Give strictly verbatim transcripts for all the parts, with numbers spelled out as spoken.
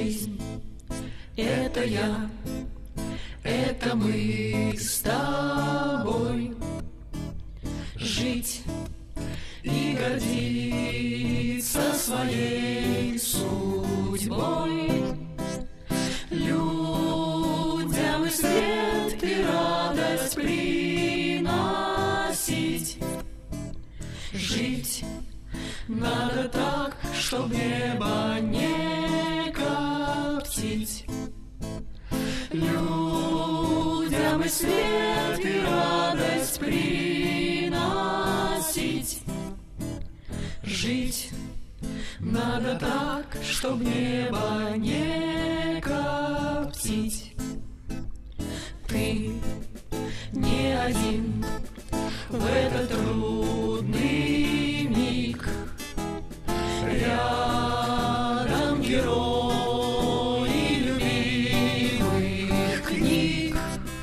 Жизнь — это я, это мы с тобой. Жить и гордиться своей судьбой, людям и свет, и радость приносить. Жить надо так, чтоб небо не коптить. Людям и свет, и радость приносить. Жить надо так, чтоб небо не коптить. Ты не один в этот трудный миг. Рядом герои любимых книг.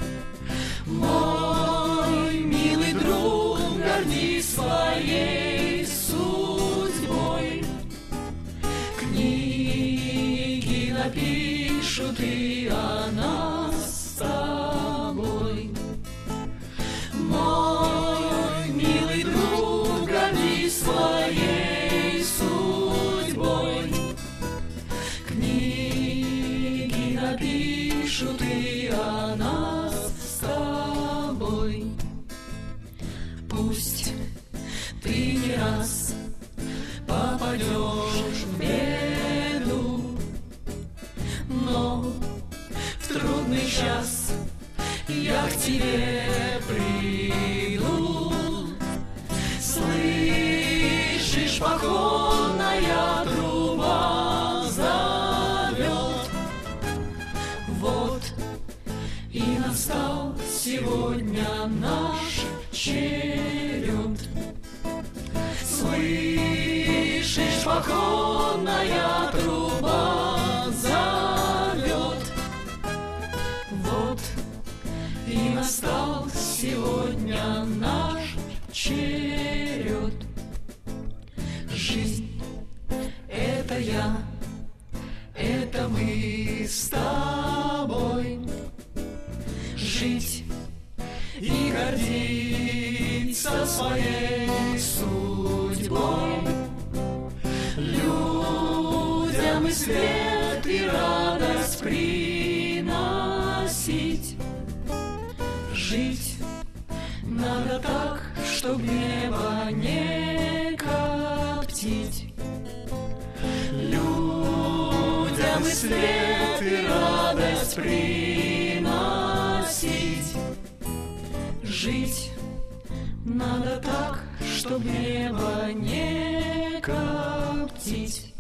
Мой милый друг, гордись своей судьбой. Книги напишут и о нас с тобой. Мой милый друг, гордись своей судьбой. Книги напишут и о нас с тобой. Пусть ты не раз попадешь в беду, но в трудный час я к тебе приду. Слышишь, походная труба зовет. Вот и настал сегодня наш черед. Слышишь, походная труба зовет. Вот и настал сегодня наш черед. Жизнь — это я, это мы с тобой. Жить и гордиться своей судьбой. Людям и свет, и радость приносить. Жить надо так, чтоб небо не коптить. Людям и свет, и радость приносить. Жить надо так, чтоб небо не коптить.